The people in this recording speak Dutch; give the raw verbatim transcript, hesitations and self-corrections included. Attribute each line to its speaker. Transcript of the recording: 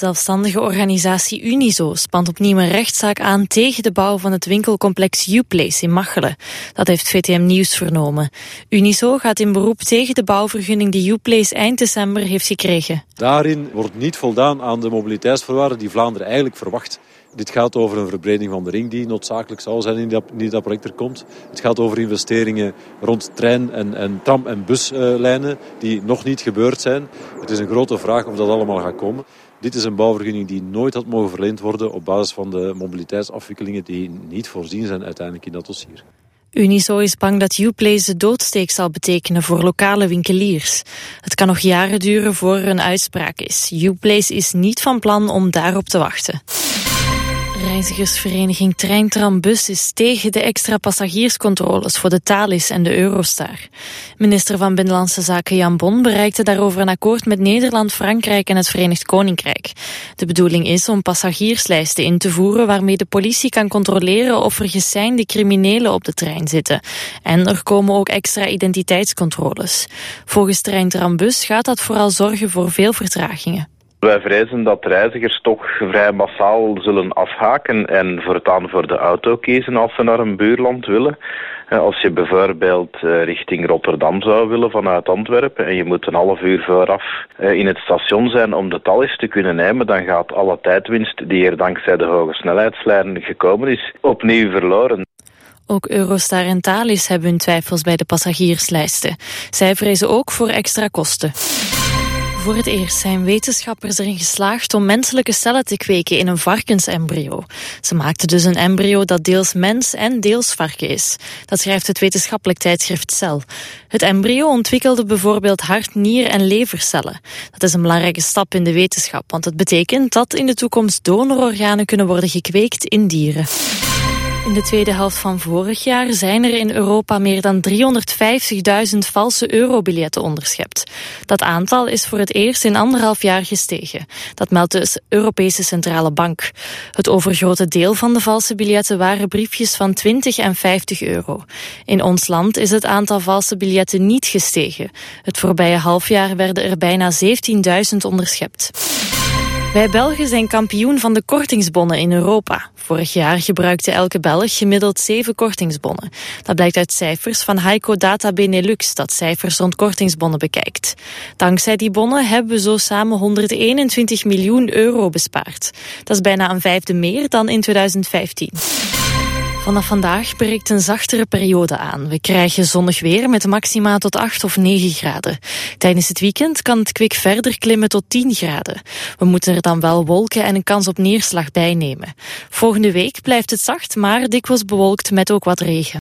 Speaker 1: Zelfstandige organisatie Unizo spant opnieuw een rechtszaak aan tegen de bouw van het winkelcomplex Uplace in Machelen. Dat heeft V T M Nieuws vernomen. Unizo gaat in beroep tegen de bouwvergunning die Uplace eind december heeft gekregen.
Speaker 2: Daarin wordt niet voldaan aan de mobiliteitsvoorwaarden die Vlaanderen eigenlijk verwacht. Dit gaat over een verbreding van de ring die noodzakelijk zal zijn indien dat, dat project er komt. Het gaat over investeringen rond trein- en, en tram- en buslijnen die nog niet gebeurd zijn. Het is een grote vraag of dat allemaal gaat komen. Dit is een bouwvergunning die nooit had mogen verleend worden op basis van de mobiliteitsafwikkelingen die niet voorzien zijn uiteindelijk in dat dossier.
Speaker 1: Unizo is bang dat Uplace de doodsteek zal betekenen voor lokale winkeliers. Het kan nog jaren duren voor er een uitspraak is. Uplace is niet van plan om daarop te wachten. Reizigersvereniging Trein Tram Bus is tegen de extra passagierscontroles voor de Thalys en de Eurostar. Minister van Binnenlandse Zaken Jan Bon bereikte daarover een akkoord met Nederland, Frankrijk en het Verenigd Koninkrijk. De bedoeling is om passagierslijsten in te voeren waarmee de politie kan controleren of er gesijnde criminelen op de trein zitten. En er komen ook extra identiteitscontroles. Volgens Trein Tram Bus gaat dat vooral zorgen voor veel vertragingen.
Speaker 3: Wij vrezen dat reizigers toch vrij massaal zullen afhaken en voortaan voor de auto kiezen als ze naar een buurland willen. Als je bijvoorbeeld richting Rotterdam zou willen vanuit Antwerpen en je moet een half uur vooraf in het station zijn om de Thalys te kunnen nemen, dan gaat alle tijdwinst die er dankzij de hoge snelheidslijnen gekomen is, opnieuw verloren.
Speaker 1: Ook Eurostar en Thalys hebben hun twijfels bij de passagierslijsten. Zij vrezen ook voor extra kosten. Voor het eerst zijn wetenschappers erin geslaagd om menselijke cellen te kweken in een varkensembryo. Ze maakten dus een embryo dat deels mens en deels varken is. Dat schrijft het wetenschappelijk tijdschrift Cell. Het embryo ontwikkelde bijvoorbeeld hart-, nier- en levercellen. Dat is een belangrijke stap in de wetenschap, want het betekent dat in de toekomst donororganen kunnen worden gekweekt in dieren. In de tweede helft van vorig jaar zijn er in Europa meer dan driehonderdvijftigduizend valse eurobiljetten onderschept. Dat aantal is voor het eerst in anderhalf jaar gestegen. Dat meldt de Europese Centrale Bank. Het overgrote deel van de valse biljetten waren briefjes van twintig en vijftig euro. In ons land is het aantal valse biljetten niet gestegen. Het voorbije halfjaar werden er bijna zeventienduizend onderschept. Wij Belgen zijn kampioen van de kortingsbonnen in Europa. Vorig jaar gebruikte elke Belg gemiddeld zeven kortingsbonnen. Dat blijkt uit cijfers van Heiko Data Benelux, dat cijfers rond kortingsbonnen bekijkt. Dankzij die bonnen hebben we zo samen honderdeenentwintig miljoen euro bespaard. Dat is bijna een vijfde meer dan in tweeduizend vijftien. Vanaf vandaag breekt een zachtere periode aan. We krijgen zonnig weer met maxima tot acht of negen graden. Tijdens het weekend kan het kwik verder klimmen tot tien graden. We moeten er dan wel wolken en een kans op neerslag bij nemen. Volgende week blijft het zacht, maar dikwijls bewolkt met ook wat regen.